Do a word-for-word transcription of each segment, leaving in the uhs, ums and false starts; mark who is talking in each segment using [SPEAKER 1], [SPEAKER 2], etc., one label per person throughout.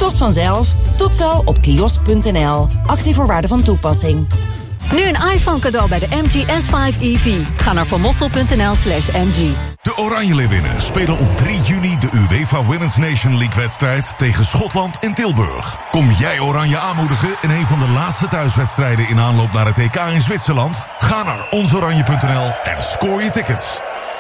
[SPEAKER 1] Verkocht vanzelf. Tot zo op kiosk punt n l. Actievoorwaarden van toepassing.
[SPEAKER 2] Nu een iPhone cadeau bij de M G S vijf E V. Ga naar vanmossel punt n l slash M G.
[SPEAKER 3] De Oranje Leeuwinnen spelen op drie juni de UEFA Women's Nation League-wedstrijd tegen Schotland in Tilburg. Kom jij Oranje aanmoedigen in een van de laatste thuiswedstrijden in aanloop naar het E K in Zwitserland? Ga naar ons oranje punt n l en scoor je tickets.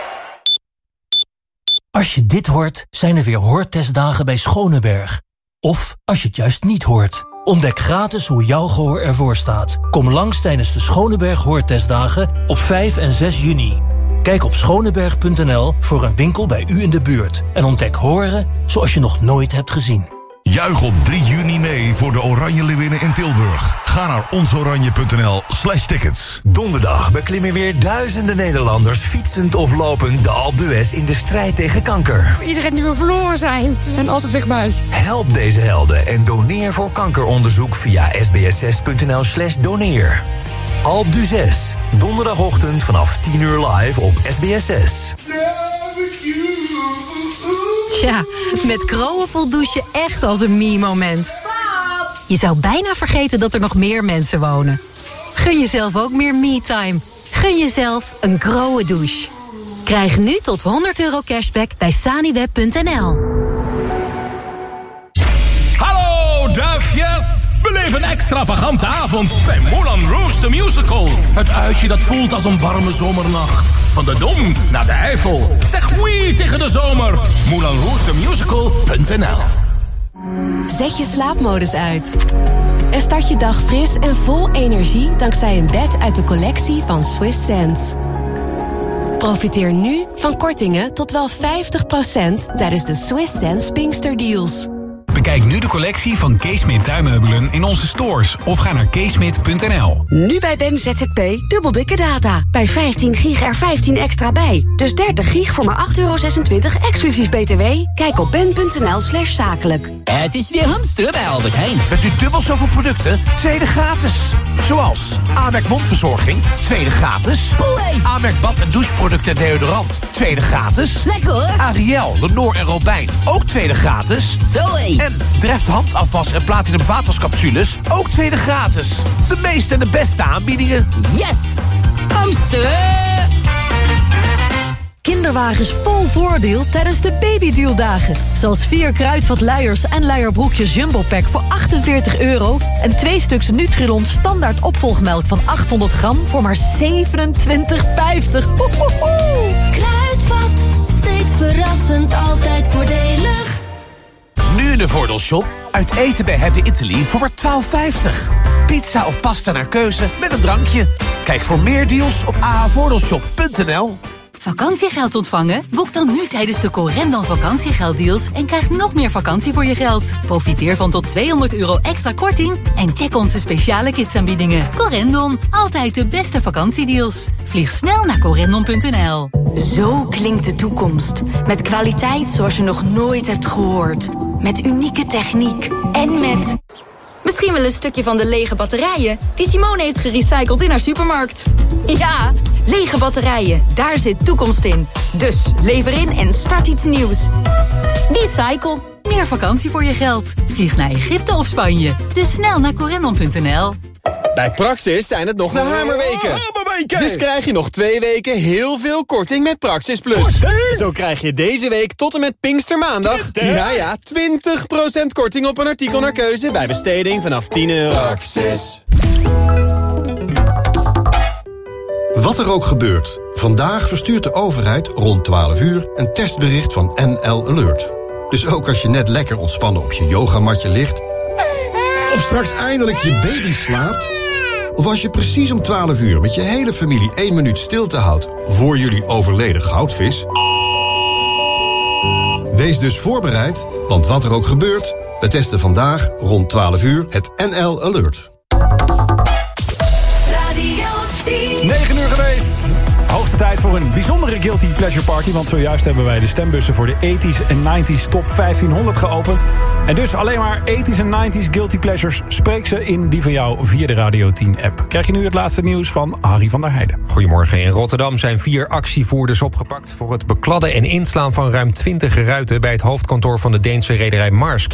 [SPEAKER 4] Als je dit hoort, zijn er weer hoortestdagen bij Schoneberg. Of als je het juist niet hoort. Ontdek gratis hoe jouw gehoor ervoor staat. Kom langs tijdens de Schoneberg Hoortestdagen op vijf en zes juni. Kijk op schoneberg punt n l voor een winkel bij u in de buurt. En ontdek horen zoals je nog nooit hebt gezien.
[SPEAKER 3] Juich op drie juni mee voor de Oranje Leeuwinnen in Tilburg. Ga naar ons oranje punt n l slash tickets.
[SPEAKER 5] Donderdag beklimmen weer duizenden Nederlanders fietsend of lopend de Alpe d'Huez in de strijd tegen kanker.
[SPEAKER 6] Iedereen die we verloren zijn, ze zijn altijd dichtbij.
[SPEAKER 5] Help deze helden en doneer voor kankeronderzoek via sbs punt n l slash doneer. Alpe d'Huez, donderdagochtend vanaf tien uur live op S B S zes.
[SPEAKER 2] Tja, met Kroon voelt douchen echt als een me-moment. Je zou bijna vergeten dat er nog meer mensen wonen. Gun jezelf ook meer me-time. Gun jezelf een Kroon douche. Krijg nu tot honderd euro cashback bij saniweb punt n l.
[SPEAKER 7] Hallo duifjes! Beleef een extravagante avond bij Moulin Rouge the Musical. Het uitje dat voelt als een warme zomernacht. Van de Dom naar de Eifel. Zeg oui tegen de zomer. Moulin Rouge the Musical punt n l.
[SPEAKER 8] Zet je slaapmodus uit. En start je dag fris en vol energie dankzij een bed uit de collectie van Swiss Sense. Profiteer nu van kortingen tot wel vijftig procent tijdens de Swiss Sense Pinkster Deals.
[SPEAKER 9] Bekijk nu de collectie van Keesmit tuinmeubelen in onze stores of ga naar keesmit punt n l.
[SPEAKER 10] Nu bij Ben Z Z P dubbel dikke data. Bij vijftien gig er vijftien extra bij. Dus dertig gig voor maar acht euro zesentwintig exclusief B T W. Kijk op ben punt n l slash zakelijk.
[SPEAKER 11] Het is weer hamsteren bij Albert Heijn.
[SPEAKER 12] Met nu dubbel zoveel producten, tweede gratis. Zoals Amerk mondverzorging, tweede gratis.
[SPEAKER 11] Boei.
[SPEAKER 12] Amerk bad- en doucheproducten en deodorant, tweede gratis.
[SPEAKER 11] Lekker hoor.
[SPEAKER 12] Ariel, Lenor en Robijn, ook tweede gratis.
[SPEAKER 11] Zoé.
[SPEAKER 12] En Dreft handafwas en platinum vaatwascapsules, ook tweede gratis. De meeste en de beste aanbiedingen.
[SPEAKER 11] Yes! Hamsteren!
[SPEAKER 13] Kinderwagens vol voordeel tijdens de babydealdagen. Zoals vier kruidvat luiers en luierbroekjes Jumbo Pack voor achtenveertig euro... en twee stuks Nutrilon standaard opvolgmelk van achthonderd gram voor maar zevenentwintig vijftig.
[SPEAKER 14] Kruidvat, steeds verrassend, altijd voordelig.
[SPEAKER 12] Nu in de Voordeelshop. Uit eten bij Happy Italy voor maar twaalf vijftig. Pizza of pasta naar keuze met een drankje. Kijk voor meer deals op a h voordeelshop punt n l.
[SPEAKER 2] Vakantiegeld ontvangen? Boek dan nu tijdens de Corendon vakantiegelddeals en krijg nog meer vakantie voor je geld. Profiteer van tot tweehonderd euro extra korting en check onze speciale kidsaanbiedingen. Corendon, altijd de beste vakantiedeals. Vlieg snel naar corendon punt n l.
[SPEAKER 15] Zo klinkt de toekomst. Met kwaliteit zoals je nog nooit hebt gehoord. Met unieke techniek en met... misschien wel een stukje van de lege batterijen die Simone heeft gerecycled in haar supermarkt. Ja, lege batterijen, daar zit toekomst in. Dus lever in en start iets nieuws. Recycle.
[SPEAKER 2] Meer vakantie voor je geld. Vlieg naar Egypte of Spanje. Dus snel naar corendon punt n l.
[SPEAKER 16] Bij Praxis zijn het nog de hamerweken. hamerweken. Dus krijg je nog twee weken heel veel korting met Praxis Plus. Korting? Zo krijg je deze week tot en met Pinkstermaandag... ja ja, twintig procent korting op een artikel naar keuze... bij besteding vanaf tien euro. Praxis.
[SPEAKER 17] Wat er ook gebeurt, vandaag verstuurt de overheid rond twaalf uur... een testbericht van N L Alert. Dus ook als je net lekker ontspannen op je yogamatje ligt... of straks eindelijk je baby slaapt... of als je precies om twaalf uur met je hele familie één minuut stilte houdt... voor jullie overleden goudvis... wees dus voorbereid, want wat er ook gebeurt... we testen vandaag rond twaalf uur het N L Alert.
[SPEAKER 18] negen uur geweest. Hoogste tijd voor een bijzondere Guilty Pleasure Party... want zojuist hebben wij de stembussen voor de eighties en nineties Top vijftienhonderd geopend. En dus alleen maar eighties en nineties Guilty Pleasures. Spreek ze in die van jou via de Radio tien app. Krijg je nu het laatste nieuws van Harry van der Heijden.
[SPEAKER 19] Goedemorgen. In Rotterdam zijn vier actievoerders opgepakt... voor het bekladden en inslaan van ruim twintig ruiten... bij het hoofdkantoor van de Deense rederij Maersk.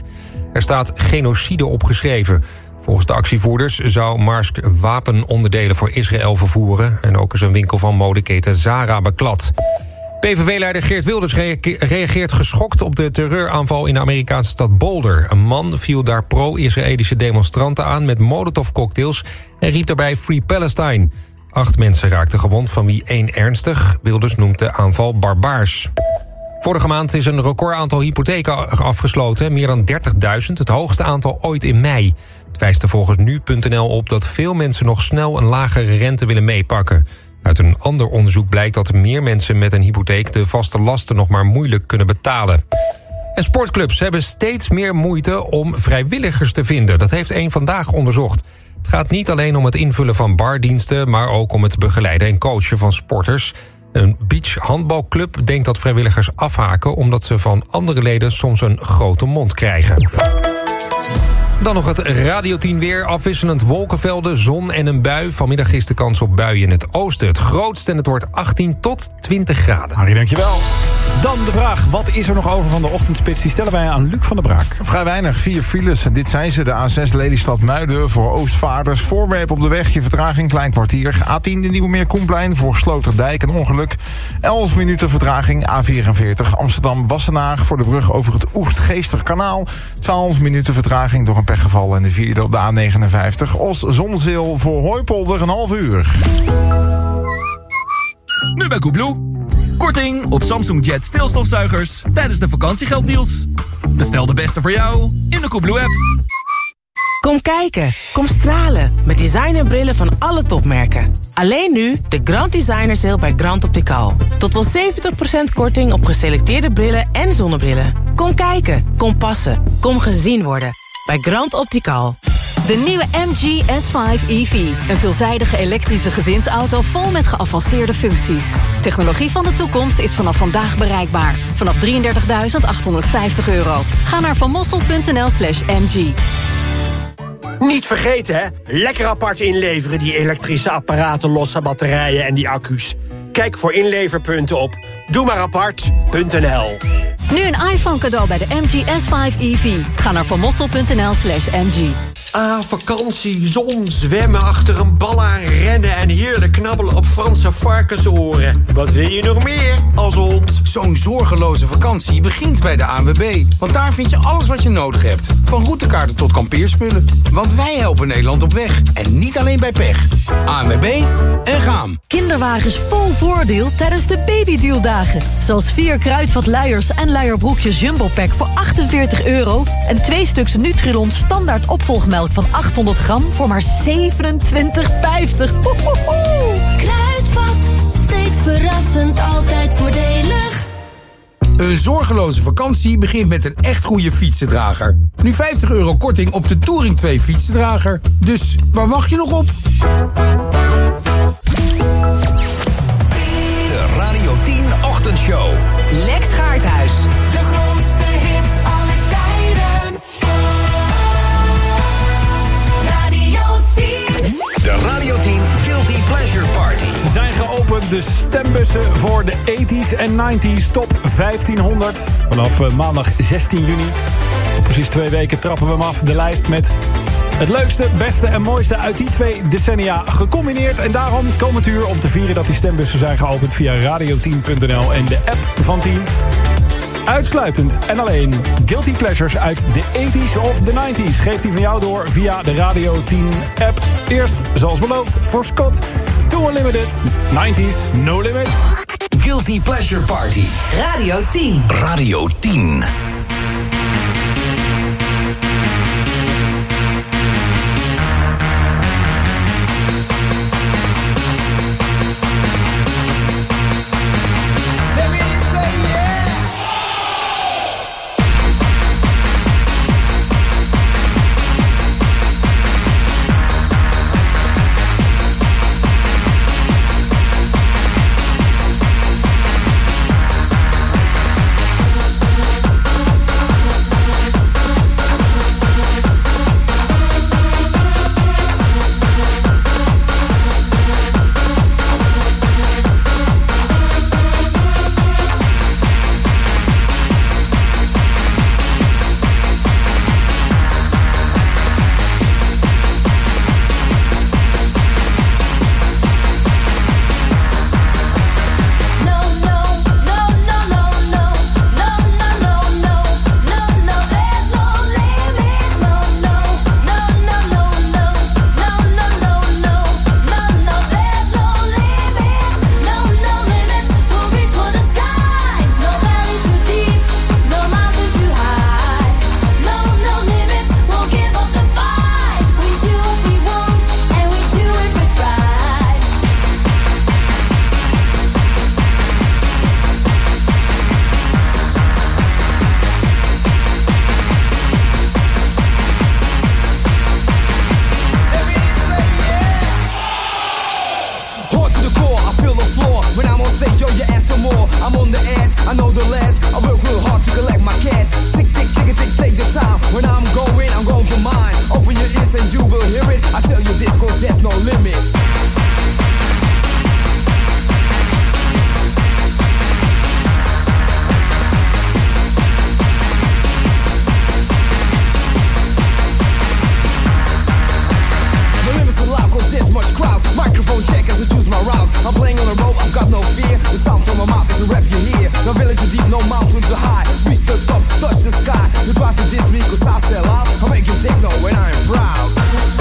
[SPEAKER 19] Er staat genocide opgeschreven. Volgens de actievoerders zou Maersk wapenonderdelen voor Israël vervoeren. En ook is een winkel van modeketen Zara beklad. P V V-leider Geert Wilders reageert geschokt op de terreuraanval in de Amerikaanse stad Boulder. Een man viel daar pro-Israëlische demonstranten aan met molotovcocktails en riep daarbij Free Palestine. Acht mensen raakten gewond, van wie één ernstig. Wilders noemt de aanval barbaars. Vorige maand is een recordaantal hypotheken afgesloten, meer dan dertigduizend, het hoogste aantal ooit in mei. Het wijst er volgens nu punt n l op dat veel mensen nog snel een lagere rente willen meepakken. Uit een ander onderzoek blijkt dat meer mensen met een hypotheek de vaste lasten nog maar moeilijk kunnen betalen. En sportclubs hebben steeds meer moeite om vrijwilligers te vinden. Dat heeft één Vandaag onderzocht. Het gaat niet alleen om het invullen van bardiensten, maar ook om het begeleiden en coachen van sporters. Een beachhandbalclub denkt dat vrijwilligers afhaken omdat ze van andere leden soms een grote mond krijgen. Dan nog het Radio tien weer. Afwisselend wolkenvelden, zon en een bui. Vanmiddag is de kans op buien in het oosten het grootst en het wordt achttien tot twintig graden.
[SPEAKER 18] Harry, dankjewel. Dan de vraag, wat is er nog over van de ochtendspits? Die stellen wij aan Luc van der Braak.
[SPEAKER 20] Vrij weinig, vier files. Dit zijn ze, de A zes Lelystad-Muiden voor Oostvaarders. Voorwerp op de weg, je vertraging, klein kwartier. A tien de Nieuwemeer-Koenplein voor Sloterdijk, een ongeluk. elf minuten vertraging, A vierenveertig Amsterdam-Wassenaar voor de brug over het Oegstgeesterkanaal. twaalf minuten vertraging door een pechgeval en de vierde op de A negenenvijftig. Os-Zonzeel voor Hooipolder, een half uur.
[SPEAKER 21] Nu bij Coolblue. Korting op Samsung Jet stilstofzuigers tijdens de vakantiegelddeals. Bestel de beste voor jou in de Coolblue-app.
[SPEAKER 22] Kom kijken, kom stralen met designerbrillen van alle topmerken. Alleen nu de Grand Designer Sale bij Grand Optical. Tot wel zeventig procent korting op geselecteerde brillen en zonnebrillen. Kom kijken, kom passen, kom gezien worden bij Grand Optical.
[SPEAKER 2] De nieuwe M G S vijf E V. Een veelzijdige elektrische gezinsauto vol met geavanceerde functies. Technologie van de toekomst is vanaf vandaag bereikbaar. Vanaf drieëndertigduizend achthonderdvijftig euro. Ga naar vanmossel punt n l slash m g.
[SPEAKER 23] Niet vergeten, hè? Lekker apart inleveren, die elektrische apparaten, losse batterijen en die accu's. Kijk voor inleverpunten op doe maar apart punt n l.
[SPEAKER 2] Nu een iPhone cadeau bij de M G S vijf E V. Ga naar vanmossel punt n l slash m g.
[SPEAKER 23] Ah, vakantie, zon, zwemmen, achter een bal aan rennen en heerlijk knabbelen op Franse varkensoren. Wat wil je nog meer als hond?
[SPEAKER 24] Zo'n zorgeloze vakantie begint bij de A N W B. Want daar vind je alles wat je nodig hebt. Van routekaarten tot kampeerspullen. Want wij helpen Nederland op weg. En niet alleen bij pech. A N W B en gaan.
[SPEAKER 13] Kinderwagens vol voordeel tijdens de babydealdagen. Zoals vier kruidvat luiers en luierbroekjes Jumbo Pack voor achtenveertig euro. En twee stuks Nutrilon standaard opvolgmelk van achthonderd gram voor maar zevenentwintig vijftig.
[SPEAKER 14] Kruidvat, steeds verrassend, altijd voordelig.
[SPEAKER 24] Een zorgeloze vakantie begint met een echt goede fietsendrager. Nu vijftig euro korting op de Touring twee fietsendrager. Dus waar wacht je nog op?
[SPEAKER 5] De Radio tien Ochtendshow.
[SPEAKER 1] Lex Gaarthuis.
[SPEAKER 14] De grootste hits aller tijden. Radio tien.
[SPEAKER 5] De Radio tien Guilty Pleasure Party.
[SPEAKER 18] Ze zijn geopend, de stembussen voor de tachtiger en negentiger Top vijftienhonderd. Vanaf maandag zestien juni. Precies twee weken trappen we hem af. De lijst met het leukste, beste en mooiste uit die twee decennia gecombineerd. En daarom komend uur om te vieren dat die stembussen zijn geopend via radio tien punt n l en de app van tien. Uitsluitend en alleen Guilty Pleasures uit de tachtiger of de negentiger. Geef die van jou door via de Radio tien app. Eerst, zoals beloofd, voor Scott. To Unlimited, negentiger, No Limit.
[SPEAKER 5] Guilty Pleasure Party.
[SPEAKER 1] Radio tien.
[SPEAKER 5] Radio tien.
[SPEAKER 3] I'm going for mine. Open your ears and you will hear it. I tell you this cause there's no limit. There's much crowd, microphone check as I choose my route. I'm playing on a road, I've got no fear. The sound from my mouth is a rap you hear. No village too deep, no mountain too high. Reach the top, touch the sky. You try to diss me cause I sell out. I make you techno when I'm proud.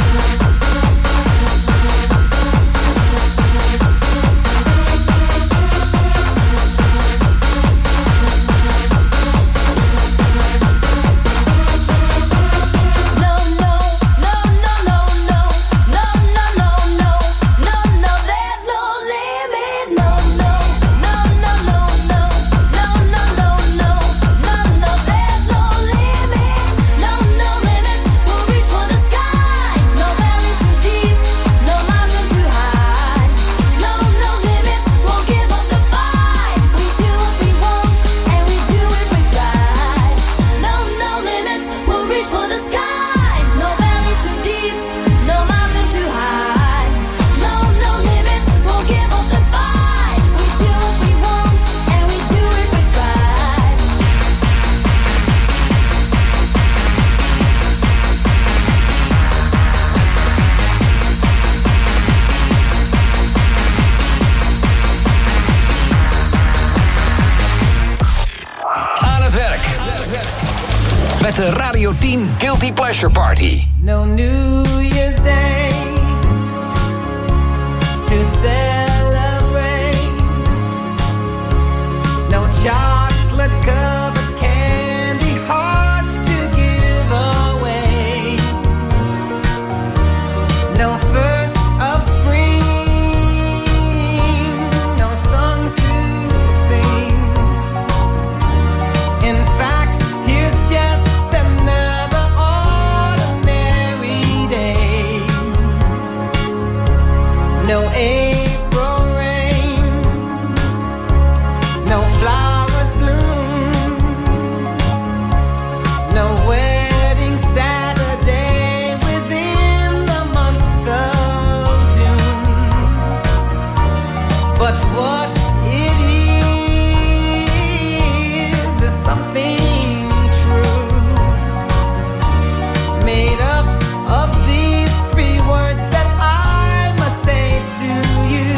[SPEAKER 4] De Radio tien Guilty Pleasure Party.
[SPEAKER 6] No New Year's Day to celebrate. No chocolate covered candy hearts to give away. No first of spring, no song to sing. In fact, here's just no April rain, no flowers bloom, no wedding Saturday within the month of June. But what it is is something true, made up of these three words that I must say to you.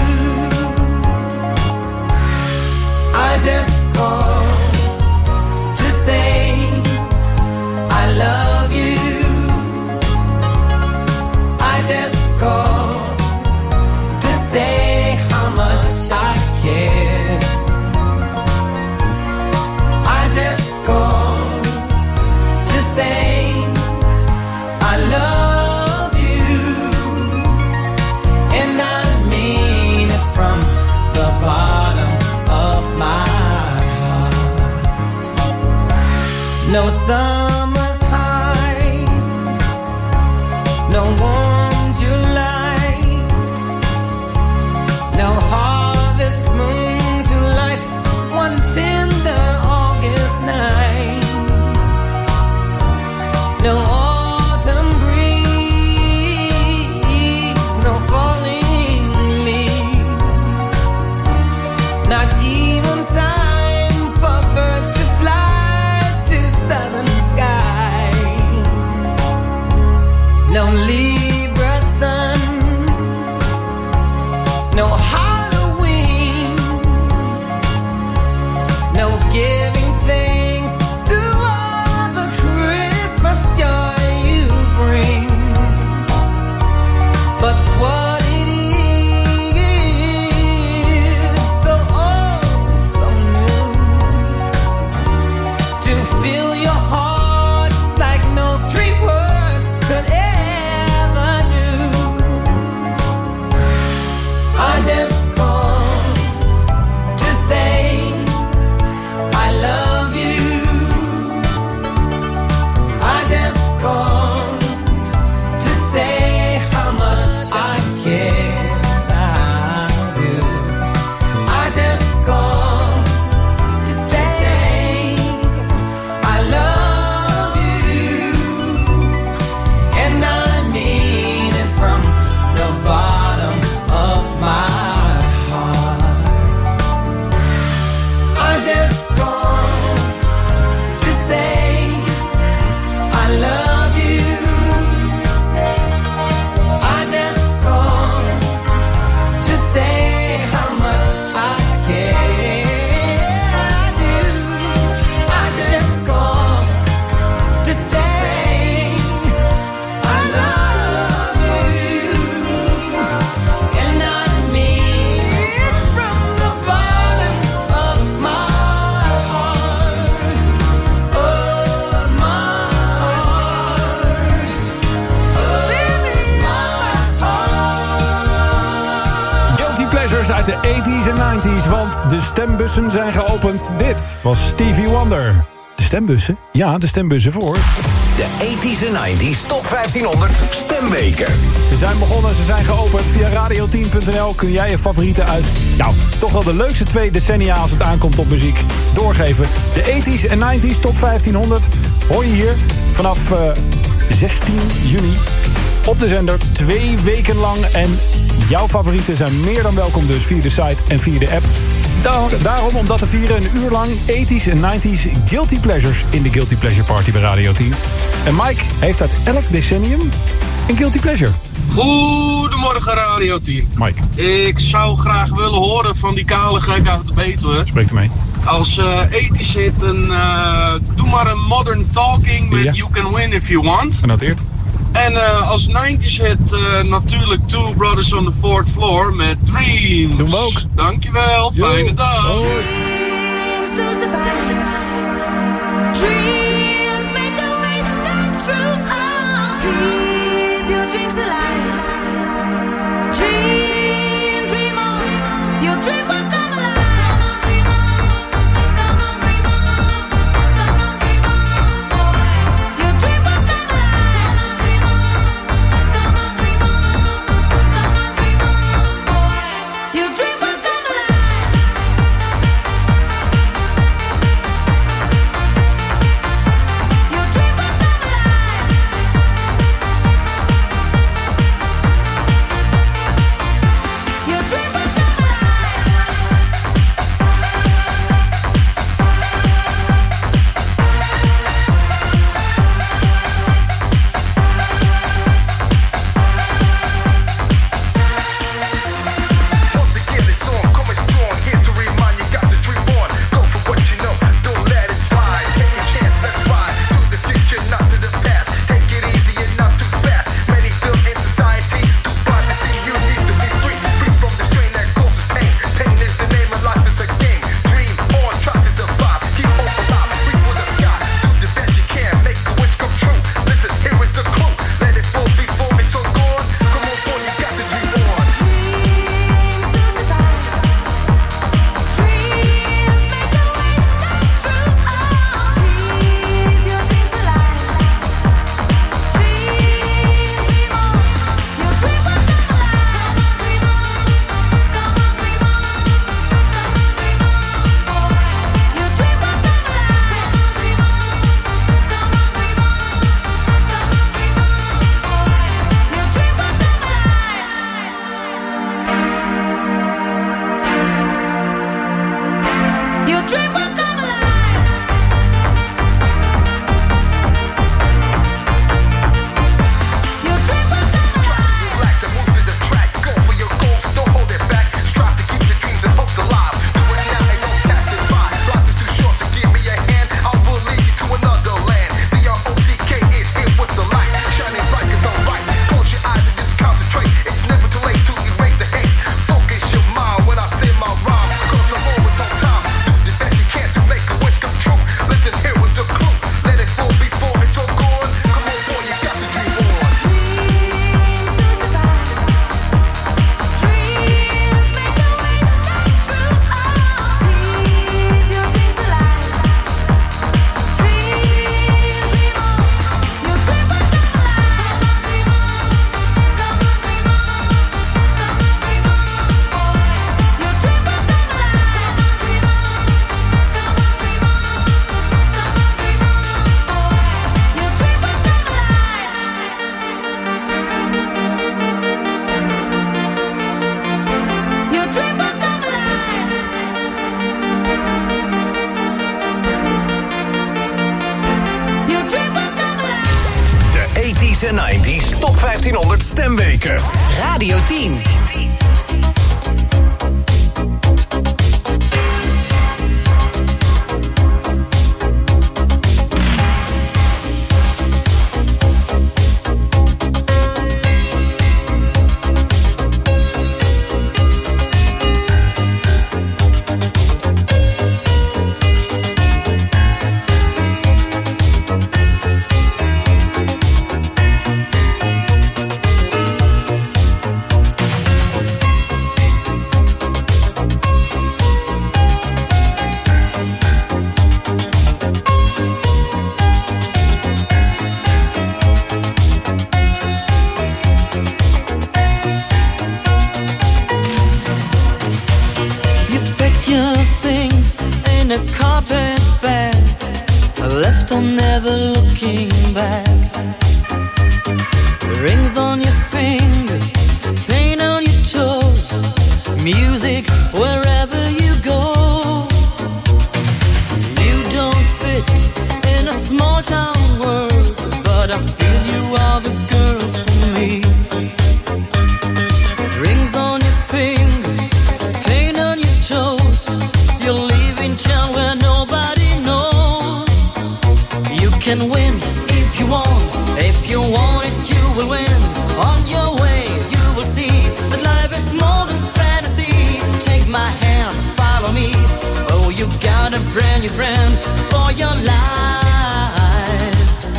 [SPEAKER 6] I just called to say I love you. I just called to say how much I care. I just called to say I love you. And I mean it from the bottom of my heart. No summer's high, no warm July, no harvest moon to light one tender August night. No autumn breeze, no falling leaves, not even time for birds to fly to southern skies. No Libra sun, no Halloween, no giving thanks to all the Christmas joy you bring. But what it is, so oh so new, to fill your heart like no three words could ever
[SPEAKER 18] uit de tachtiger en negentiger, want de stembussen zijn geopend. Dit was Stevie Wonder. De stembussen? Ja, de stembussen voor...
[SPEAKER 4] De tachtiger en negentiger Top vijftienhonderd Stemweken.
[SPEAKER 18] Ze zijn begonnen, ze zijn geopend. Via radio tien punt n l kun jij je favorieten uit... nou, toch wel de leukste twee decennia als het aankomt op muziek doorgeven. De tachtiger en negentiger Top vijftienhonderd hoor je hier vanaf uh, zestien juni op de zender. Twee weken lang. En jouw favorieten zijn meer dan welkom dus via de site en via de app. Da- daarom, om dat te vieren, een uur lang tachtiger en negentiger Guilty Pleasures in de Guilty Pleasure Party bij Radio tien. En Mike heeft uit elk decennium een Guilty Pleasure.
[SPEAKER 7] Goedemorgen Radio tien.
[SPEAKER 18] Mike.
[SPEAKER 7] Ik zou graag willen horen van die kale gek uit de Betuwe.
[SPEAKER 18] Spreek ermee.
[SPEAKER 7] Als uh, tachtiger hit, een, uh, doe maar een Modern Talking met ja. You Can Win If You Want.
[SPEAKER 18] Genoteerd.
[SPEAKER 7] En uh, als negentiger hit uh, natuurlijk Two Brothers on the Fourth Floor met Dreams.
[SPEAKER 18] Doen we ook.
[SPEAKER 7] Dankjewel,
[SPEAKER 18] Yo.
[SPEAKER 7] fijne dag.
[SPEAKER 18] Oh.
[SPEAKER 14] Dreams to survive. Dreams make a wish come true. Oh, keep your dreams alive. Dream, dream on. Your dream will come alive.
[SPEAKER 4] tachtiger en negentiger Top vijftienhonderd Stemweken.
[SPEAKER 1] Radio tien.
[SPEAKER 6] Rings on your fingers, paint on your toes, music wherever you go. You don't fit in a small town world, but I feel you are the girl for me. Rings on your fingers, paint on your toes, you're leaving town where nobody knows. You can win if you want, if you want it you will win. On your way you will see that life is more than fantasy. Take my hand, follow me. Oh, you got a brand new friend for your life.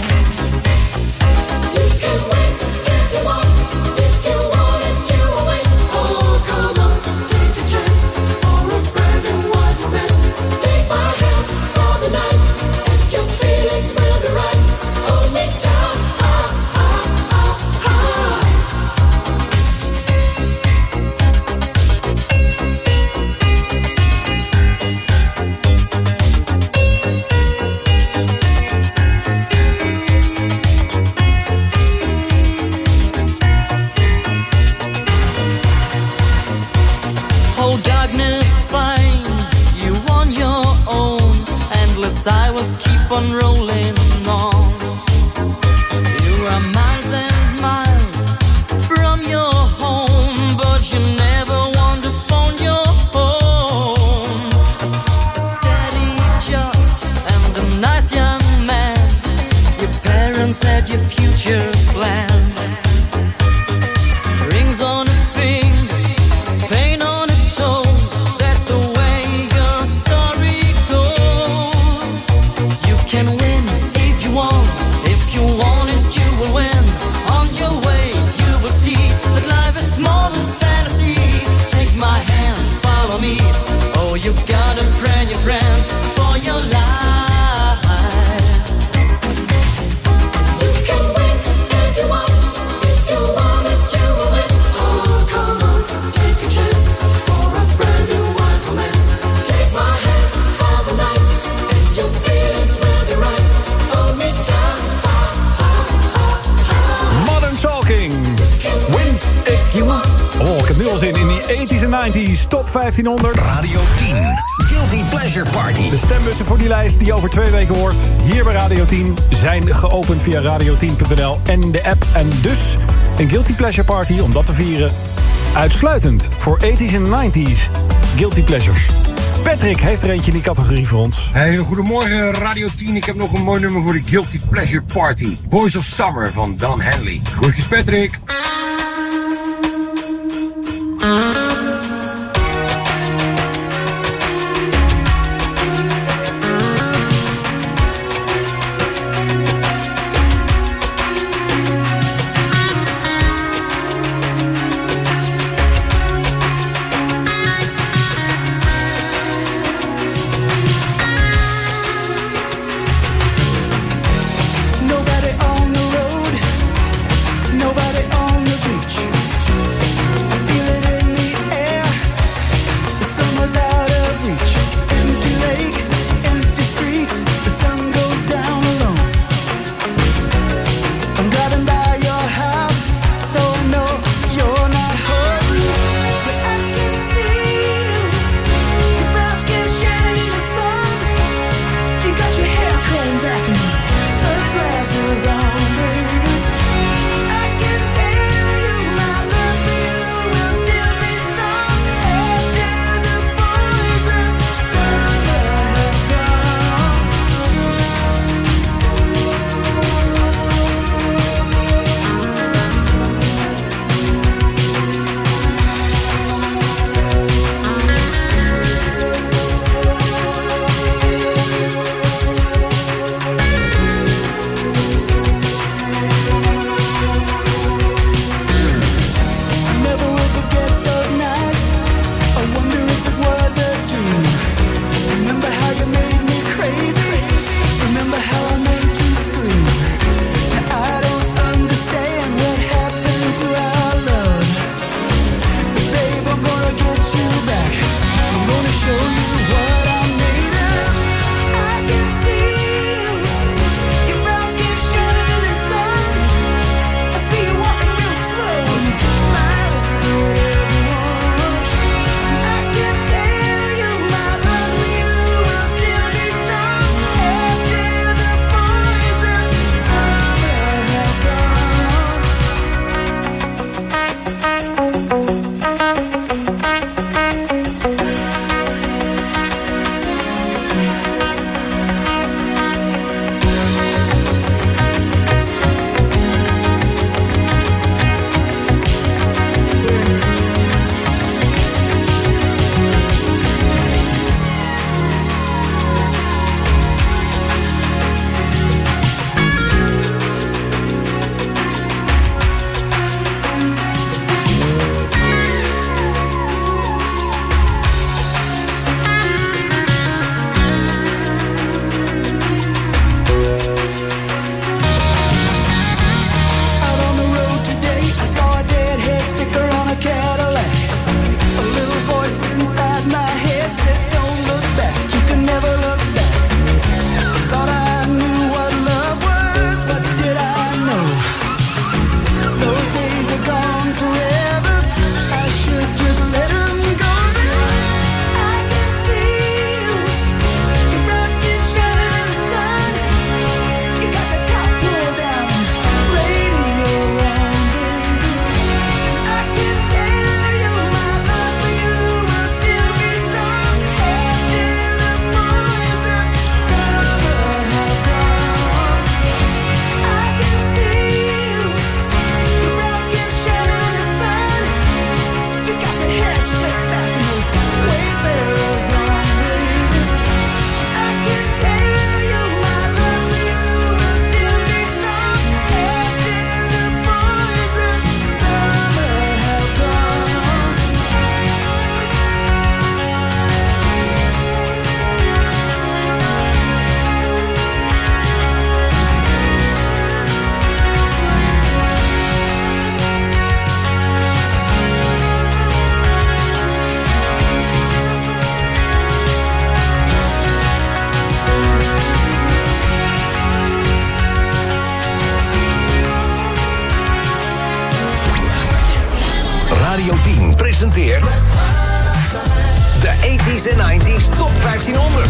[SPEAKER 6] You can win if you want, if you want it you will win. Oh, come on, take a chance for a brand new wild romance. Take my hand for the night, and your feelings will be right. Hold me down, ah, ah, ah, ah. Oh, darkness finds you on your own. Endless highways keep on rolling on. You are miles and miles from your home, but you never want to phone your home. A steady job and a nice young man. Your parents had your future planned. Rings on a finger, paint on a toes. That's the way your story goes. You can win if you want, if you want it you will win. On your way you will see that life is more than fantasy. Take my hand, follow me. Oh, you got a brand new friend for your life. You can win if you want, if you want it you will win. Oh, come on, take a chance for a brand new wild romance. Take my hand for the night, and your feelings will be right. Hold me down, ah, ah, ah, ah.
[SPEAKER 18] Modern Talking. Win if you want. Oh, ik heb nu al zin in die eighties en nineties Top vijftienhonderd.
[SPEAKER 4] Radio tien. Guilty Pleasure Party.
[SPEAKER 18] De stembussen voor die lijst die je over twee weken hoort hier bij Radio tien zijn geopend via radio tien punt n l en de app. En dus een Guilty Pleasure Party om dat te vieren. Uitsluitend voor eighties en nineties Guilty Pleasures. Patrick heeft er eentje in die categorie voor ons.
[SPEAKER 8] Hey, goedemorgen Radio tien. Ik heb nog een mooi nummer voor de Guilty Pleasure Party. Boys of Summer van Don Henley. Groetjes Patrick.
[SPEAKER 3] Nobody on the road, nobody on the beach. I feel it in the
[SPEAKER 4] Radio tien presenteert de tachtiger en negentiger Top vijftienhonderd.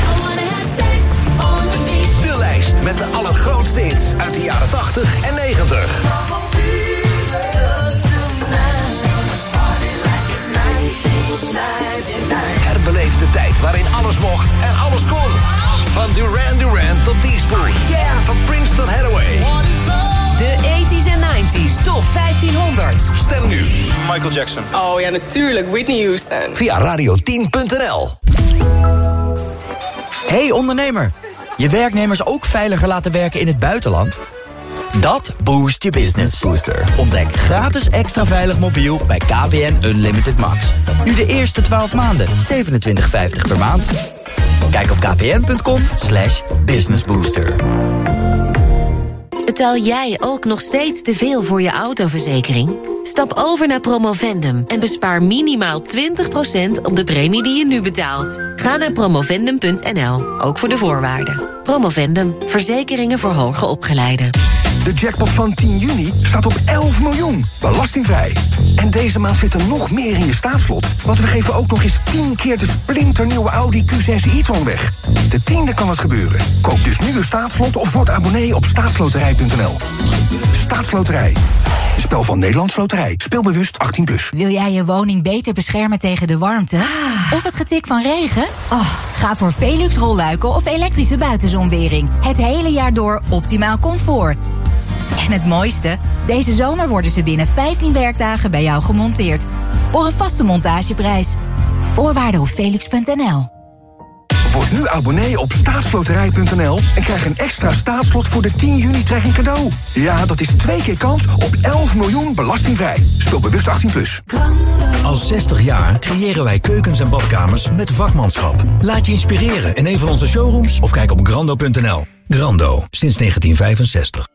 [SPEAKER 4] De lijst met de allergrootste hits uit de jaren tachtig en negentig. Herbeleef de tijd waarin alles mocht en alles kon. Van Duran Duran tot Teaspoon. Van Prince tot Hathaway.
[SPEAKER 1] De tachtiger en negentiger Top vijftienhonderd.
[SPEAKER 4] Stem nu.
[SPEAKER 9] Michael Jackson.
[SPEAKER 10] Oh ja, natuurlijk. Whitney Houston.
[SPEAKER 4] Via radio tien punt n l.
[SPEAKER 11] Hey ondernemer. Je werknemers ook veiliger laten werken in het buitenland? Dat boost je business. Booster. Ontdek gratis extra veilig mobiel bij K P N Unlimited Max. Nu de eerste twaalf maanden zevenentwintig vijftig per maand. Kijk op kpn.com slash businessbooster.
[SPEAKER 12] Betaal jij ook nog steeds te veel voor je autoverzekering? Stap over naar Promovendum en bespaar minimaal twintig procent op de premie die je nu betaalt. Ga naar promovendum punt n l, ook voor de voorwaarden. Promovendum, verzekeringen voor hoger opgeleiden.
[SPEAKER 25] De jackpot van tien juni staat op elf miljoen, belastingvrij. En deze maand zit er nog meer in je staatslot. Want we geven ook nog eens tien keer de splinternieuwe Audi Q zes e-tron weg. De tiende kan het gebeuren. Koop dus nu een staatslot of word abonnee op staatsloterij punt n l. Staatsloterij. Een spel van Nederlands Loterij. Speelbewust achttien plus.
[SPEAKER 26] Wil jij je woning beter beschermen tegen de warmte? Ah. Of het getik van regen? Oh. Ga voor Velux rolluiken of elektrische buitenzonwering. Het hele jaar door optimaal comfort. En het mooiste? Deze zomer worden ze binnen vijftien werkdagen bij jou gemonteerd. Voor een vaste montageprijs. Voorwaarden op velux punt n l.
[SPEAKER 25] Word nu abonnee op staatsloterij punt n l en krijg een extra staatslot voor de tien juni trekking cadeau. Ja, dat is twee keer kans op elf miljoen belastingvrij. Speel bewust achttien plus.
[SPEAKER 5] Al zestig jaar creëren wij keukens en badkamers met vakmanschap. Laat je inspireren in een van onze showrooms of kijk op grando punt n l. Grando, sinds negentien vijfenzestig.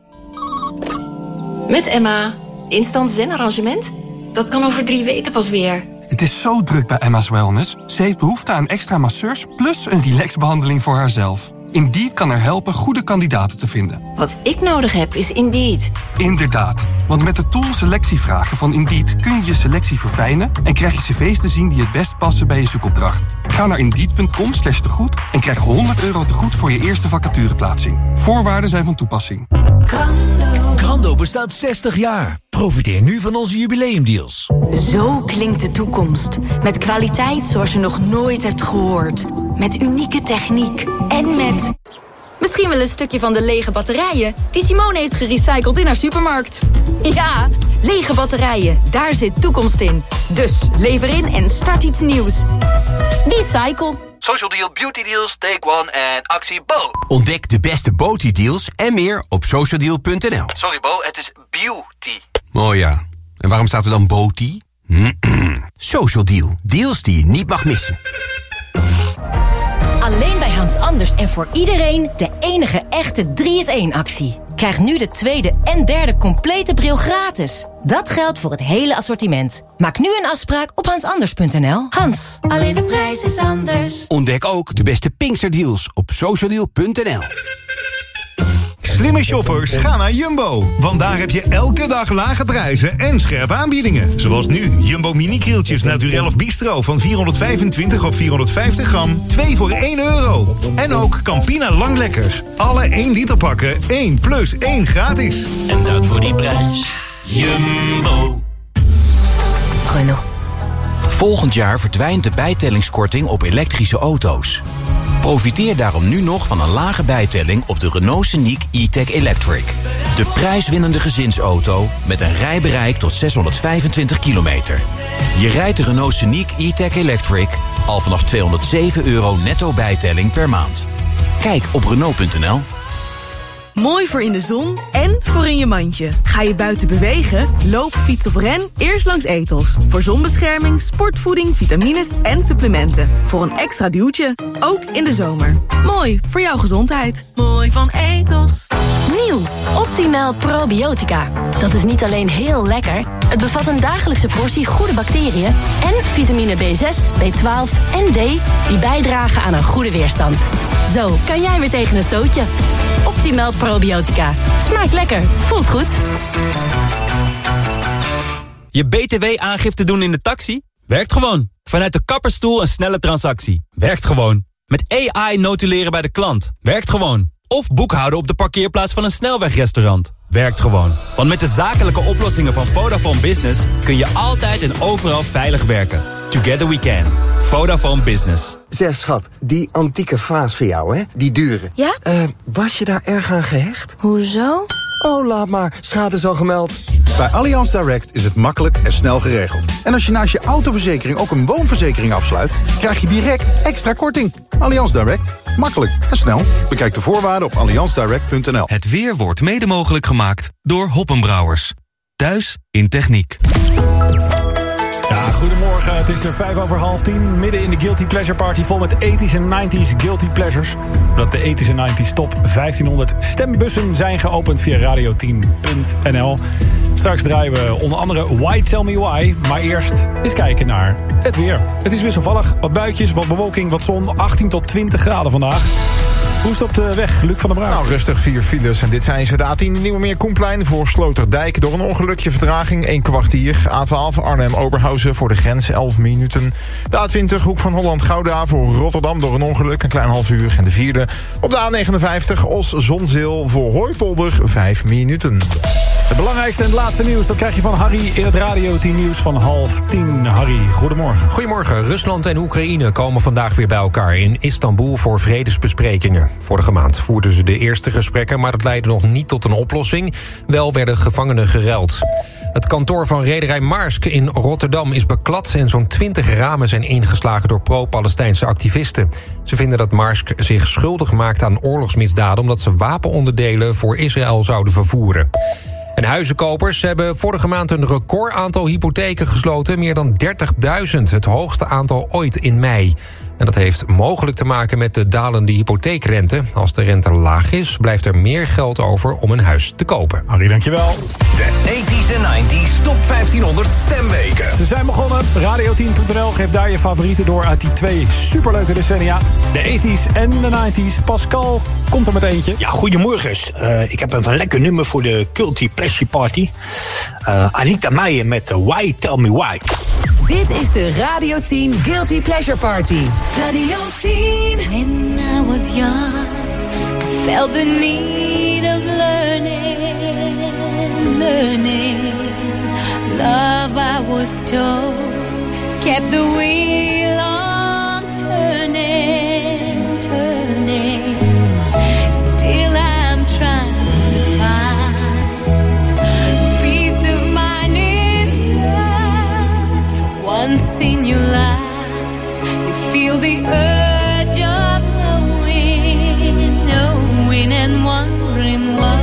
[SPEAKER 15] Met Emma. Instant zen-arrangement? Dat kan over drie weken pas weer.
[SPEAKER 27] Het is zo druk bij Emma's Wellness. Ze heeft behoefte aan extra masseurs plus een relaxbehandeling voor haarzelf. Indeed kan haar helpen goede kandidaten te vinden.
[SPEAKER 15] Wat ik nodig heb is Indeed.
[SPEAKER 27] Inderdaad, want met de tool selectievragen van Indeed kun je je selectie verfijnen en krijg je cv's te zien die het best passen bij je zoekopdracht. Ga naar indeed.com slash tegoed en krijg honderd euro tegoed voor je eerste vacatureplaatsing. Voorwaarden zijn van toepassing.
[SPEAKER 5] Grando bestaat zestig jaar. Profiteer nu van onze jubileumdeals.
[SPEAKER 15] Zo klinkt de toekomst. Met kwaliteit zoals je nog nooit hebt gehoord. Met unieke techniek en met... Misschien wel een stukje van de lege batterijen die Simone heeft gerecycled in haar supermarkt. Ja, lege batterijen, daar zit toekomst in. Dus lever in en start iets nieuws. Recycle.
[SPEAKER 28] Social Deal, Beauty Deals, Take One en actie Bo. Ontdek de beste Beauty Deals en meer op social deal punt n l. Sorry Bo, het is beauty.
[SPEAKER 29] Oh ja, en waarom staat er dan Beauty?
[SPEAKER 28] Social Deal, deals die je niet mag missen.
[SPEAKER 1] Alleen bij Hans Anders en voor iedereen de enige echte drie is één actie. Krijg nu de tweede en derde complete bril gratis. Dat geldt voor het hele assortiment. Maak nu een afspraak op hans anders punt n l. Hans, alleen de prijs is anders.
[SPEAKER 28] Ontdek ook de beste Pinksterdeals op social deal punt n l.
[SPEAKER 30] Slimme shoppers, ga naar Jumbo. Want daar heb je elke dag lage prijzen en scherpe aanbiedingen. Zoals nu, Jumbo mini-krieltjes naturel of bistro van vierhonderdvijfentwintig of vierhonderdvijftig gram. twee voor één euro. En ook Campina Lang Lekker. Alle één liter pakken, één plus één gratis.
[SPEAKER 31] En dat voor die prijs. Jumbo.
[SPEAKER 1] Renault.
[SPEAKER 28] Volgend jaar verdwijnt de bijtellingskorting op elektrische auto's. Profiteer daarom nu nog van een lage bijtelling op de Renault Scenic E-Tech Electric. De prijswinnende gezinsauto met een rijbereik tot zeshonderdvijfentwintig kilometer. Je rijdt de Renault Scenic E-Tech Electric al vanaf tweehonderdzeven euro netto bijtelling per maand. Kijk op Renault punt n l.
[SPEAKER 22] Mooi voor in de zon en voor in je mandje. Ga je buiten bewegen? Loop, fiets of ren eerst langs Ethos. Voor zonbescherming, sportvoeding, vitamines en supplementen. Voor een extra duwtje, ook in de zomer. Mooi voor jouw gezondheid. Mooi van Ethos.
[SPEAKER 1] Nieuw, Optimal Probiotica. Dat is niet alleen heel lekker, het bevat een dagelijkse portie goede bacteriën en vitamine B zes, B twaalf en D die bijdragen aan een goede weerstand. Zo kan jij weer tegen een stootje. Optimal Probiotica. Smaakt lekker, voelt goed.
[SPEAKER 2] Je B T W-aangifte doen in de taxi? Werkt gewoon. Vanuit de kapperstoel een snelle transactie. Werkt gewoon. Met A I notuleren bij de klant. Werkt gewoon. Of boekhouden op de parkeerplaats van een snelwegrestaurant. Werkt gewoon. Want met de zakelijke oplossingen van Vodafone Business kun je altijd en overal veilig werken. Together we can. Vodafone Business.
[SPEAKER 7] Zeg schat, die antieke vaas van jou, hè? Die dure.
[SPEAKER 15] Ja?
[SPEAKER 7] Uh, was je daar erg aan gehecht?
[SPEAKER 15] Hoezo?
[SPEAKER 7] Oh, laat maar. Schade is al gemeld.
[SPEAKER 9] Bij Allianz Direct is het makkelijk en snel geregeld. En als je naast je autoverzekering ook een woonverzekering afsluit, krijg je direct extra korting. Allianz Direct. Makkelijk en snel. Bekijk de voorwaarden op allianz direct punt n l.
[SPEAKER 13] Het weer wordt mede mogelijk gemaakt door Hoppenbrouwers. Thuis in techniek.
[SPEAKER 18] Ja, goedemorgen. Het is er vijf over half tien. Midden in de Guilty Pleasure Party vol met eighties en nineties Guilty Pleasures. Omdat de eighties en nineties top vijftienhonderd stembussen zijn geopend via radio tien punt n l. Straks draaien we onder andere Why Tell Me Why. Maar eerst eens kijken naar het weer. Het is wisselvallig. Wat buitjes, wat bewolking, wat zon. achttien tot twintig graden vandaag. Hoe is het op de weg, Luc van der Braak?
[SPEAKER 16] Nou, rustig, vier files. En dit zijn ze de A tien Nieuwe Meer Koenplein voor Sloterdijk. Door een ongelukje vertraging, één kwartier. A twaalf Arnhem-Oberhausen voor de grens, elf minuten. De A twintig Hoek van Holland-Gouda voor Rotterdam door een ongeluk, een klein half uur. En de vierde op de A negenenvijftig Os-Zonzeel voor Hooipolder, vijf minuten.
[SPEAKER 18] Het belangrijkste en het laatste nieuws, dat krijg je van Harry in het Radio tien Nieuws van half tien. Harry, goedemorgen.
[SPEAKER 17] Goedemorgen. Rusland en Oekraïne komen vandaag weer bij elkaar in Istanbul voor vredesbesprekingen. Vorige maand voerden ze de eerste gesprekken, maar dat leidde nog niet tot een oplossing. Wel werden gevangenen geruild. Het kantoor van rederij Maersk in Rotterdam is beklad en zo'n twintig ramen zijn ingeslagen door pro-Palestijnse activisten. Ze vinden dat Maersk zich schuldig maakt aan oorlogsmisdaden omdat ze wapenonderdelen voor Israël zouden vervoeren. En huizenkopers hebben vorige maand een recordaantal hypotheken gesloten. Meer dan dertigduizend, het hoogste aantal ooit in mei. En dat heeft mogelijk te maken met de dalende hypotheekrente. Als de rente laag is, blijft er meer geld over om een huis te kopen.
[SPEAKER 18] Harry, dankjewel.
[SPEAKER 4] De eighties en nineties top vijftienhonderd stemweken.
[SPEAKER 18] Ze zijn begonnen. radio tien punt n l geeft daar je favorieten door uit die twee superleuke decennia. De eighties en de nineties. Pascal komt er met eentje.
[SPEAKER 19] Ja, goedemorgen. Uh, ik heb een lekker nummer voor de Guilty Pleasure Party. Uh, Anita Meijer met Why Tell Me Why.
[SPEAKER 20] Dit is de Radio tien Guilty Pleasure Party.
[SPEAKER 14] Radio tien. When I was young, I felt the need of learning, learning. Love, I was told, kept the wheel on turning, turning. Still I'm trying to find peace of mind inside. For once in your life, you feel the urge of knowing, knowing and wondering why.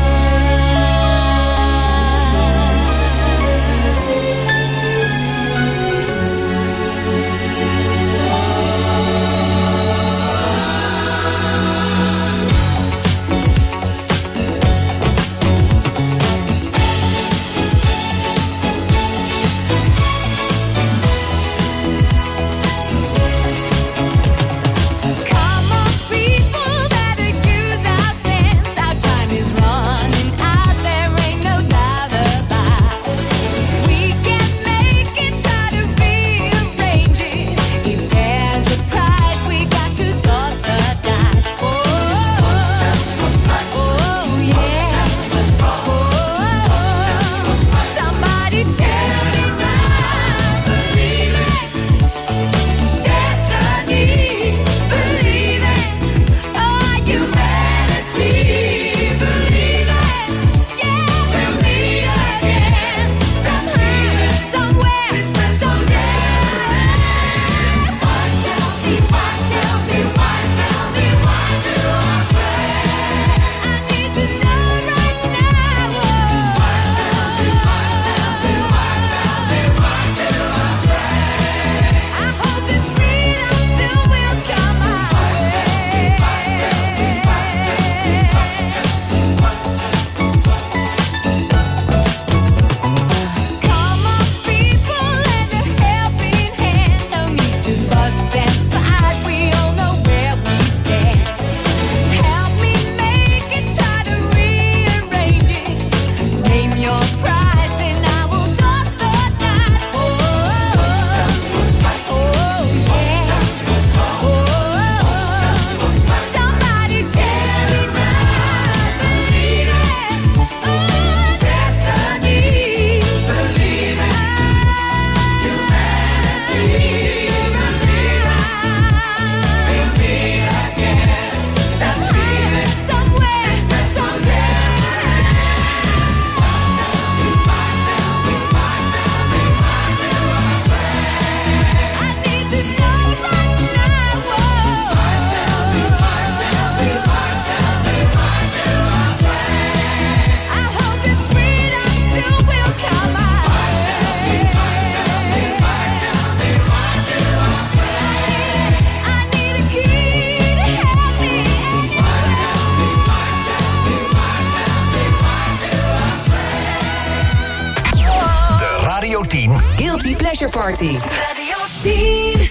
[SPEAKER 20] Pleasure Party.
[SPEAKER 3] Radio tien.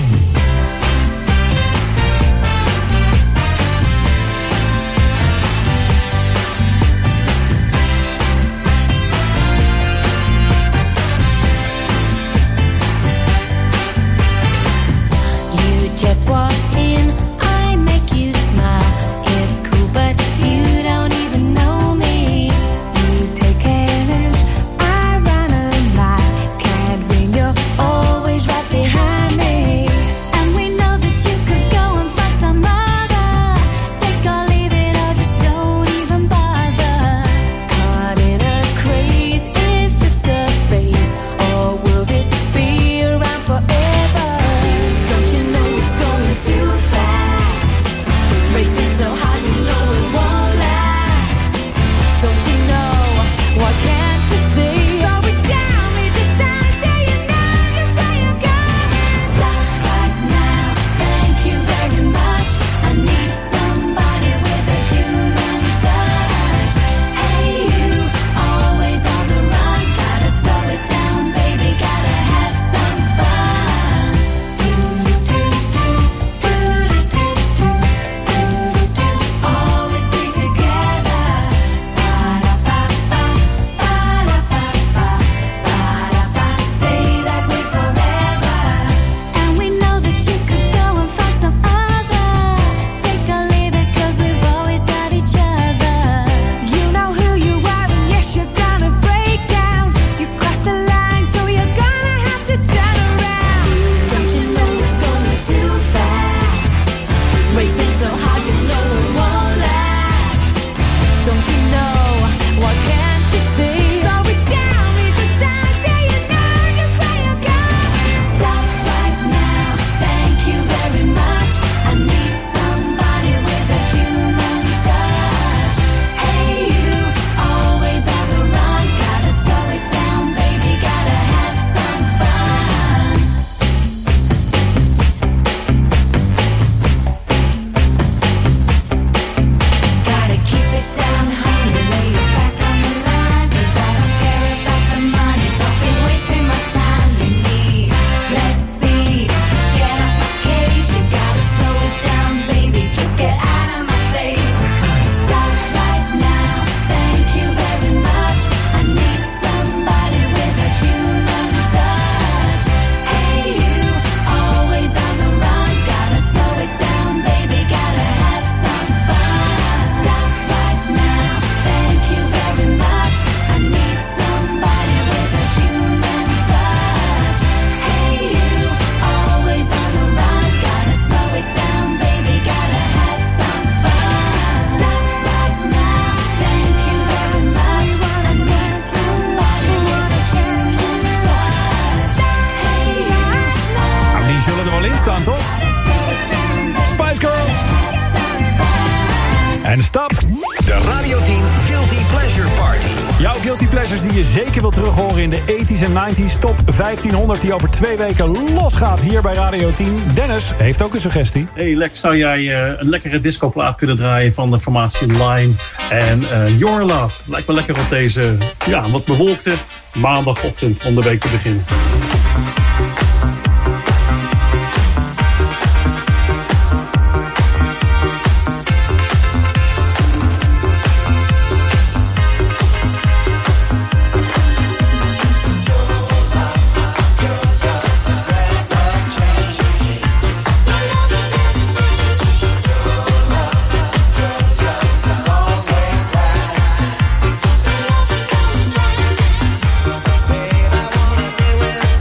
[SPEAKER 14] Just walk in, I make you smile. It's cool, but you don't even know me. You take an inch, I run a mile. Can't win, you're always right behind me. And we know that you could go and find some other. Take or leave it, or just don't even bother. Caught in a craze, is just a phase, or will this be around forever? Don't you know it's going too fast? Racing so hard, you know it won't last. Don't you know? Why can't you see? Slow it down, read the signs, say you know just where you're going. Stop right now, thank you very much. I need somebody with a human touch. Hey you, always on the run. Gotta slow it down, baby, gotta have some fun. Always be together. Stay that way forever. And we know that you could go and find some other. Take or leave it, 'cause we've always got each other. You know who you are, and yes, you're gonna break down. You've crossed the line, so you're gonna have to turn around. Don't you know it's going too fast? Racing so hard, you know it won't last. Don't you know? Why can't you see? Slow it down, read the signs, yeah, you know just where you're going. Stop right now, thank you very much. I need somebody with a human touch. Hey you, always on the run. Gotta slow it down, baby, gotta have some fun. Gotta keep it down, honey, lay it back on the line. 'Cause I don't care about the money, don't be wasting my time. You need less speed, get off my case. You gotta slow it down, baby, just get out of my face. Stop right now, thank you very much. I need somebody with a human touch. Hey you, always on the run. Gotta slow it down, baby, gotta have some fun. Stop right now, thank you very much. I need somebody with a human touch. Hey you, always on the run. Gotta slow it down, baby, gotta have some fun. Stop right now, thank you very much. I need somebody with a human touch. Hey you,
[SPEAKER 18] Nou, die zullen er wel in staan, toch? Spice Girls. En stap.
[SPEAKER 4] De Radio tien Guilty Pleasure Party.
[SPEAKER 18] Jouw Guilty Pleasures die je zeker wil terughoren in de eighties en nineties Top vijftienhonderd... die over twee weken losgaat hier bij Radio tien. Dennis heeft ook een suggestie.
[SPEAKER 6] Hey Lex, zou jij uh, een lekkere discoplaat kunnen draaien van de formatie Line en uh, Your Love? Lijkt me lekker op deze ja, wat bewolkte maandagochtend om de week te beginnen.
[SPEAKER 14] Babe, I wanna be with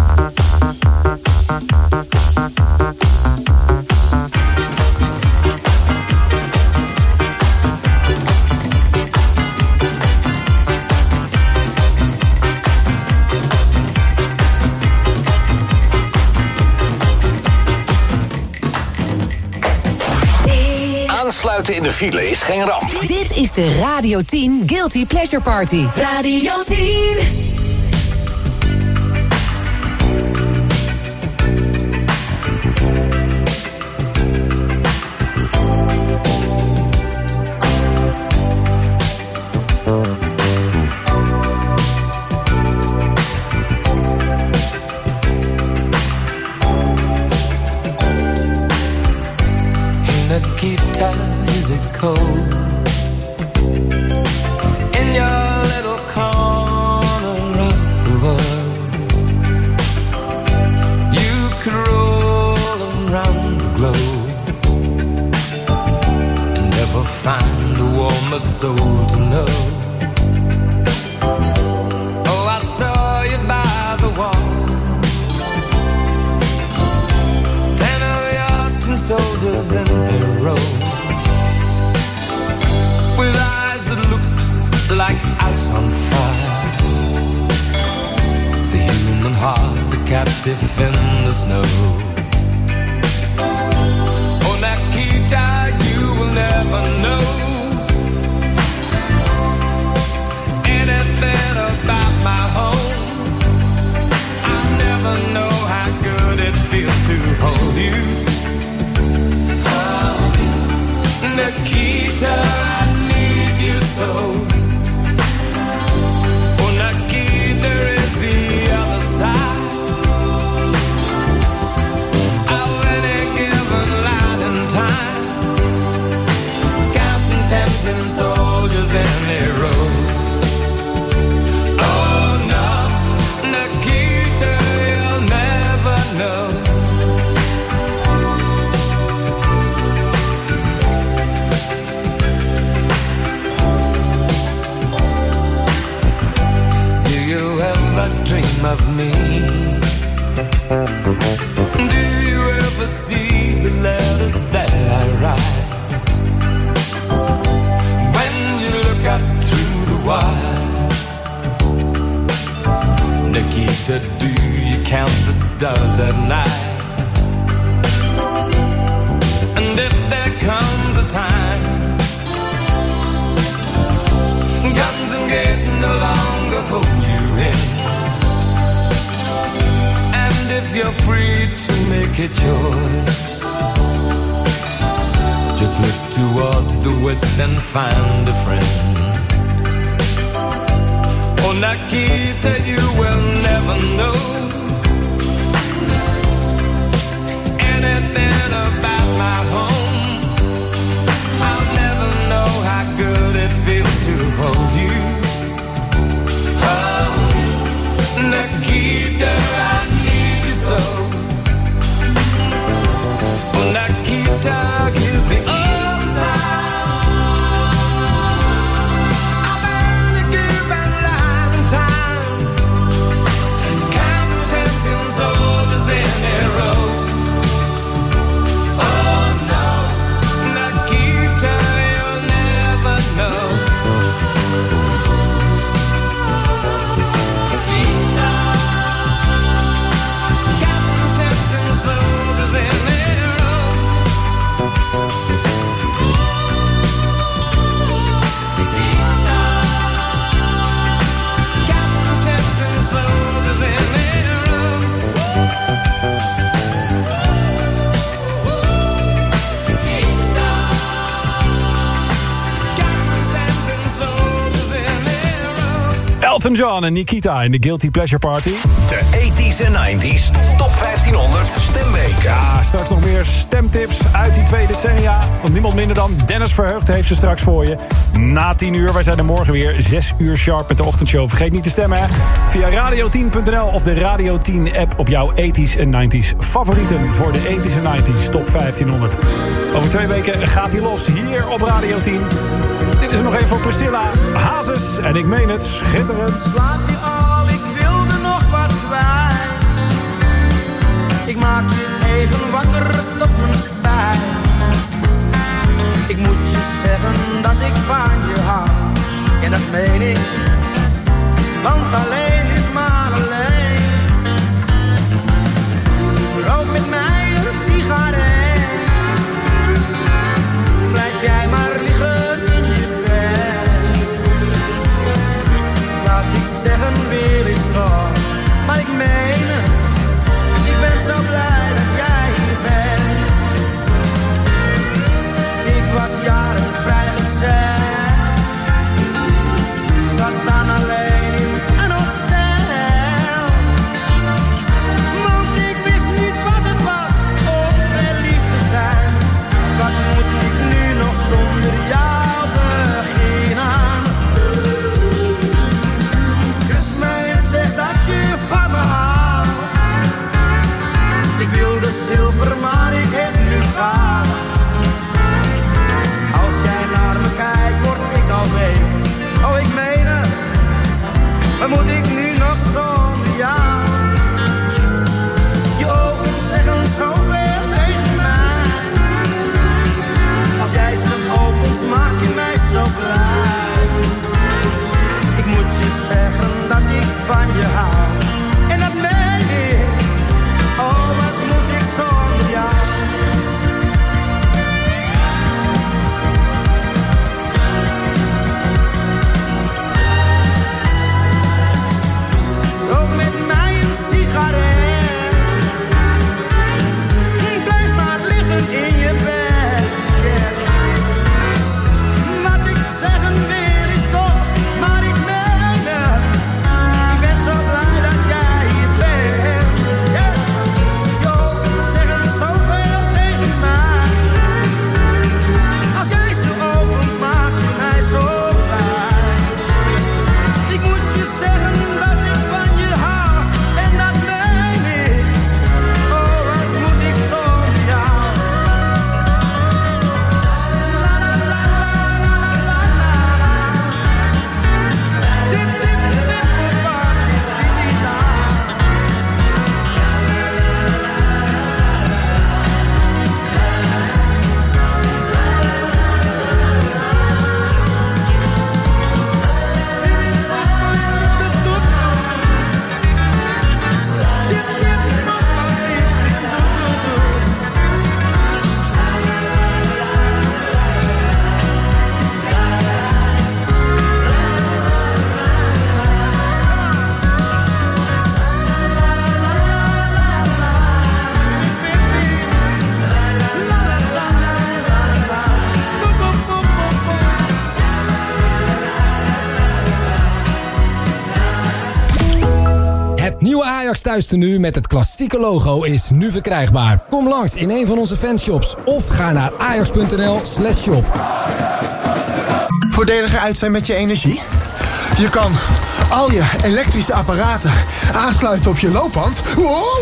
[SPEAKER 4] Aansluiten in de file is geen ramp.
[SPEAKER 20] Dit is de Radio tien Guilty Pleasure Party.
[SPEAKER 3] Radio tien.
[SPEAKER 5] Nikita, is it cold in your little corner of the world? You could roll around the globe and never find a warmer soul to know. Oh, I saw you by the wall, ten of your tin soldiers in their row, with eyes that looked like ice on fire. The human heart, a captive in the snow. Oh, Nikita, you will never know anything about my home. I'll never know how good it feels to hold you. Oh, Nikita, I need you so. Oh, Nikita is the other side of any given light and time, counting tempting soldiers in their row. Oh no, Nikita, you'll never know. Dream of me? Do you ever see the letters that I write? When you look up through the wire, Nikita, do you count the stars at night? And if there comes a time guns and gates no longer hold you in, if you're free to make a choice, just look towards the west and find a friend. Oh, Nikita, you will never know anything about my home. I'll never know how good it feels to hold you. Oh, Nikita, I so. Well, Nikita is the other side of any given life and time, counting tempting soldiers in their row. Oh no, Nikita, you'll never know.
[SPEAKER 18] Elton John en Nikita in de Guilty Pleasure Party.
[SPEAKER 4] De tachtiger en negentiger Top vijftienhonderd Stemweek.
[SPEAKER 18] Ja, straks nog meer stemtips uit die twee decennia. Want niemand minder dan Dennis Verheugd heeft ze straks voor je. Na tien uur, wij zijn er morgen weer. zes uur sharp met de ochtendshow. Vergeet niet te stemmen, hè. Via radio tien punt n l of de Radio tien app op jouw tachtiger en negentiger favorieten voor de tachtiger en negentiger Top vijftienhonderd. Over twee weken gaat hij los hier op Radio tien. Dit is er nog even voor Priscilla Hazes. En ik meen het, schitterend.
[SPEAKER 8] Slaat je al, ik wilde nog wat kwijt. juiste nu met het klassieke logo is nu verkrijgbaar. Kom langs in een van onze fanshops of ga naar ajax.nl slash shop.
[SPEAKER 10] Voordeliger uit zijn met je energie? Je kan al je elektrische apparaten aansluiten op je loopband. Wow!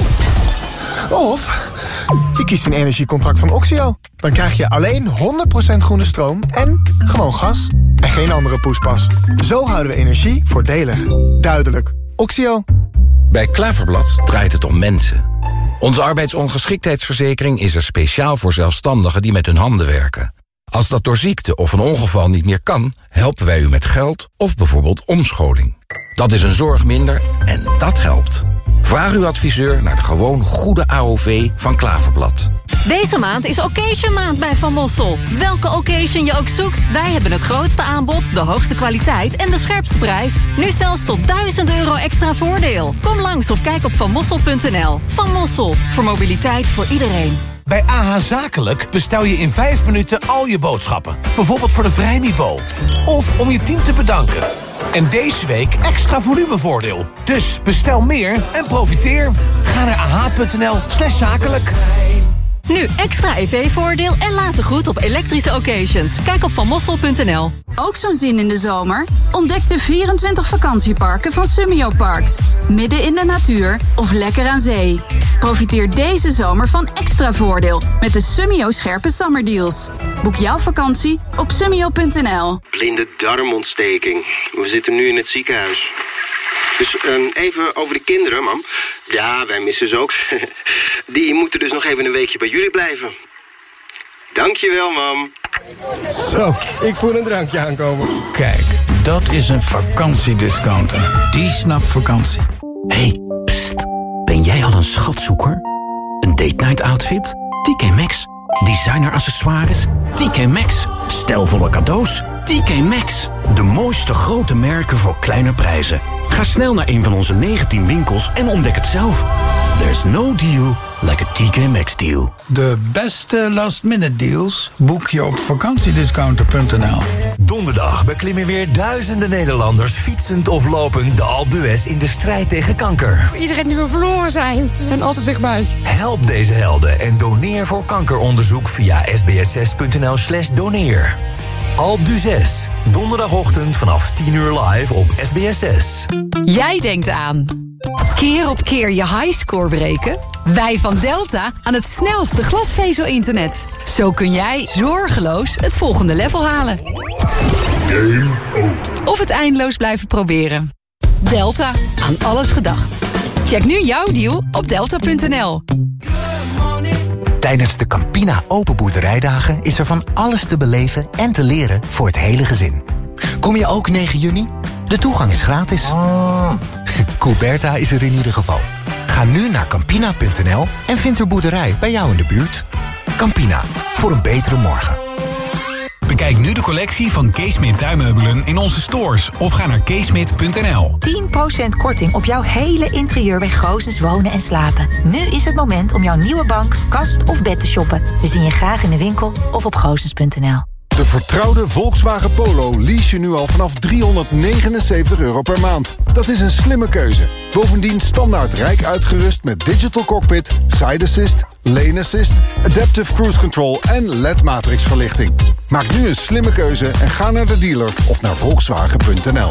[SPEAKER 10] Of je kiest een energiecontract van Oxio. Dan krijg je alleen honderd procent groene stroom en gewoon gas. En geen andere poespas. Zo houden we energie voordelig. Duidelijk. Oxio.
[SPEAKER 28] Bij Klaverblad draait het om mensen. Onze arbeidsongeschiktheidsverzekering is er speciaal voor zelfstandigen die met hun handen werken. Als dat door ziekte of een ongeval niet meer kan, helpen wij u met geld of bijvoorbeeld omscholing. Dat is een zorg minder en dat helpt. Vraag uw adviseur naar de gewoon goede A O V van Klaverblad.
[SPEAKER 11] Deze maand is Occasion maand bij Van Mossel. Welke occasion je ook zoekt, wij hebben het grootste aanbod, de hoogste kwaliteit en de scherpste prijs. Nu zelfs tot duizend euro extra voordeel. Kom langs of kijk op van mossel punt n l. Van Mossel, voor mobiliteit voor iedereen.
[SPEAKER 12] Bij A H Zakelijk bestel je in vijf minuten al je boodschappen. Bijvoorbeeld voor de Vrijmibo. Of om je team te bedanken. En deze week extra volumevoordeel. Dus bestel meer en profiteer. Ga naar ah.nl slash zakelijk.
[SPEAKER 11] Nu extra E V-voordeel en later goed op elektrische occasions. Kijk op van mossel punt n l.
[SPEAKER 21] Ook zo'n zin in de zomer? Ontdek de vierentwintig vakantieparken van Summio Parks. Midden in de natuur of lekker aan zee. Profiteer deze zomer van extra voordeel met de Summio scherpe zomerdeals. Boek jouw vakantie op summio punt n l.
[SPEAKER 23] Blinde darmontsteking. We zitten nu in het ziekenhuis. Dus um, even over de kinderen, mam. Ja, wij missen ze ook. Die moeten dus nog even een weekje bij jullie blijven. Dankjewel, mam.
[SPEAKER 10] Zo, ik voel een drankje aankomen.
[SPEAKER 24] Kijk, dat is een vakantiediscounter. Die snapt vakantie.
[SPEAKER 25] Hey, pst. Ben jij al een schatzoeker? Een date night outfit? T K Maxx. Designer accessoires? T K Maxx. Stijlvolle cadeaus? T K Maxx. De mooiste grote merken voor kleine prijzen. Ga snel naar een van onze negentien winkels en ontdek het zelf. There's no deal like a T K Maxx deal.
[SPEAKER 24] De beste last-minute deals boek je op vakantiediscounter punt n l.
[SPEAKER 26] Donderdag beklimmen weer duizenden Nederlanders fietsend of lopend de Alpe d'Huez in de strijd tegen kanker.
[SPEAKER 27] Iedereen die we verloren zijn, ze zijn altijd dichtbij.
[SPEAKER 26] Help deze helden en doneer voor kankeronderzoek via sbs6.nl slash doneer. Alpe d'Huez, donderdagochtend vanaf tien uur live op S B S zes.
[SPEAKER 29] Jij denkt aan keer op keer je highscore breken? Wij van Delta aan het snelste glasvezel-internet. Zo kun jij zorgeloos het volgende level halen.
[SPEAKER 32] Game over.
[SPEAKER 29] Of het eindeloos blijven proberen. Delta, aan alles gedacht. Check nu jouw deal op delta punt n l.
[SPEAKER 33] Tijdens de Campina Open Boerderijdagen is er van alles te beleven en te leren voor het hele gezin. Kom je ook negen juni? De toegang is gratis. Oh. Couberta is er in ieder geval. Ga nu naar campina punt n l en vind er boerderij bij jou in de buurt. Campina, voor een betere morgen.
[SPEAKER 34] Bekijk nu de collectie van Keesmit tuinmeubelen in onze stores of ga naar keesmit punt n l.
[SPEAKER 35] tien procent korting op jouw hele interieur bij Goosens Wonen en Slapen. Nu is het moment om jouw nieuwe bank, kast of bed te shoppen. We zien je graag in de winkel of op goosens punt n l.
[SPEAKER 36] De vertrouwde Volkswagen Polo lease je nu al vanaf driehonderdnegenenzeventig euro per maand. Dat is een slimme keuze. Bovendien standaard rijk uitgerust met digital cockpit, side assist, lane assist, adaptive cruise control en L E D-matrix verlichting. Maak nu een slimme keuze en ga naar de dealer of naar volkswagen punt n l.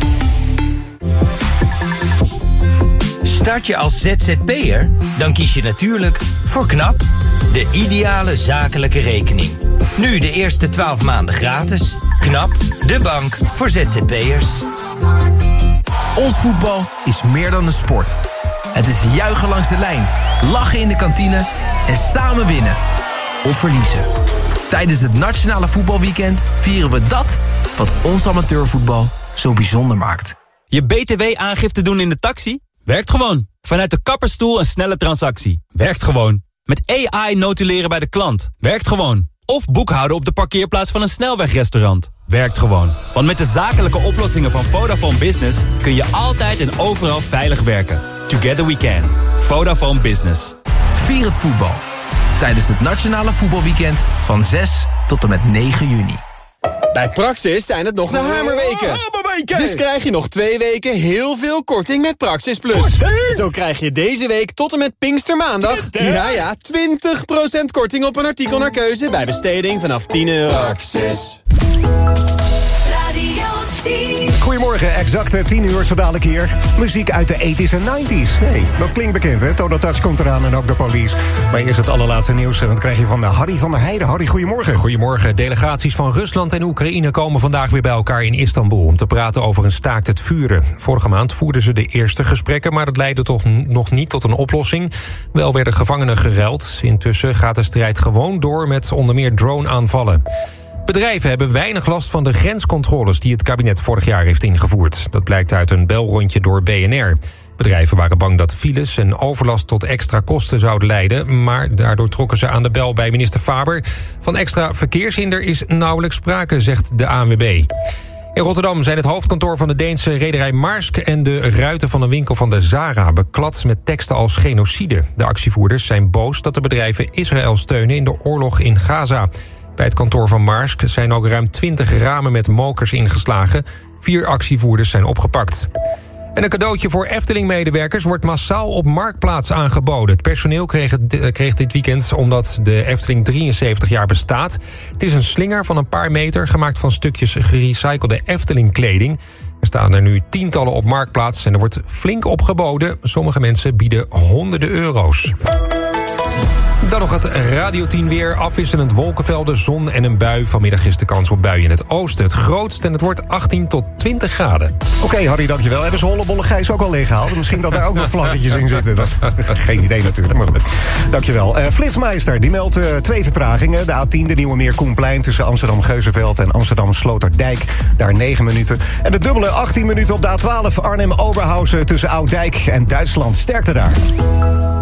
[SPEAKER 37] Start je als Z Z P'er? Dan kies je natuurlijk voor KNAP, de ideale zakelijke rekening. Nu de eerste twaalf maanden gratis. KNAP, de bank voor Z Z P'ers.
[SPEAKER 38] Ons voetbal is meer dan een sport. Het is juichen langs de lijn, lachen in de kantine en samen winnen. Of verliezen. Tijdens het Nationale Voetbalweekend vieren we dat wat ons amateurvoetbal zo bijzonder maakt.
[SPEAKER 2] Je B T W-aangifte doen in de taxi? Werkt gewoon. Vanuit de kapperstoel een snelle transactie. Werkt gewoon. Met A I notuleren bij de klant. Werkt gewoon. Of boekhouden op de parkeerplaats van een snelwegrestaurant. Werkt gewoon. Want met de zakelijke oplossingen van Vodafone Business kun je altijd en overal veilig werken. Together we can. Vodafone Business.
[SPEAKER 38] Vier het voetbal. Tijdens het Nationale Voetbalweekend van zes tot en met negen juni.
[SPEAKER 39] Bij Praxis zijn het nog de hamerweken.
[SPEAKER 1] weken!
[SPEAKER 3] Dus krijg je nog twee weken heel veel korting met Praxis Plus.
[SPEAKER 1] Korting?
[SPEAKER 3] Zo krijg je deze week tot en met Pinkstermaandag...
[SPEAKER 1] twintig?
[SPEAKER 3] Ja, ja, twintig procent korting op een artikel naar keuze... bij besteding vanaf tien euro.
[SPEAKER 1] Praxis.
[SPEAKER 4] Goedemorgen, exact tien uur zo dadelijk hier. Muziek uit de tachtiger en negentiger. Hey, dat klinkt bekend, hè? Total Touch komt eraan en ook de Police. Maar eerst het allerlaatste nieuws en dat krijg je van Harry van der Heijden. Harry, goedemorgen.
[SPEAKER 5] Goedemorgen. Delegaties van Rusland en Oekraïne komen vandaag weer bij elkaar in Istanbul... om te praten over een staakt het vuren. Vorige maand voerden ze de eerste gesprekken... maar dat leidde toch nog niet tot een oplossing. Wel werden gevangenen geruild. Intussen gaat de strijd gewoon door met onder meer drone-aanvallen. Bedrijven hebben weinig last van de grenscontroles die het kabinet vorig jaar heeft ingevoerd. Dat blijkt uit een belrondje door B N R. Bedrijven waren bang dat files en overlast tot extra kosten zouden leiden, maar daardoor trokken ze aan de bel bij minister Faber. Van extra verkeershinder is nauwelijks sprake, zegt de A N W B. In Rotterdam zijn het hoofdkantoor van de Deense rederij Maersk en de ruiten van een winkel van de Zara beklad met teksten als genocide. De actievoerders zijn boos dat de bedrijven Israël steunen in de oorlog in Gaza. Bij het kantoor van Maersk zijn ook ruim twintig ramen met mokers ingeslagen. Vier actievoerders zijn opgepakt. En een cadeautje voor Efteling-medewerkers wordt massaal op Marktplaats aangeboden. Het personeel kreeg, het, kreeg dit weekend omdat de Efteling drieënzeventig jaar bestaat. Het is een slinger van een paar meter gemaakt van stukjes gerecyclede Efteling-kleding. Er staan er nu tientallen op Marktplaats en er wordt flink opgeboden. Sommige mensen bieden honderden euro's. Dan nog het Radio tien weer. Afwisselend wolkenvelden, zon en een bui. Vanmiddag is de kans op buien in het oosten het grootst. En het wordt achttien tot twintig graden.
[SPEAKER 4] Oké, okay, Harry, dankjewel. Hebben ze Hollebolle Gijs ook al leeggehaald? Misschien dat daar ook nog vlaggetjes in zitten. Dat, geen idee natuurlijk, maar goed. Dankjewel. Uh, Flitsmeister, die meldt uh, twee vertragingen. De A tien, de Nieuwe Meer Koenplein tussen Amsterdam-Geuzenveld en Amsterdam-Sloterdijk. Daar negen minuten. En de dubbele achttien minuten op de A twaalf Arnhem-Oberhausen tussen Ouddijk en Duitsland. Sterkte daar.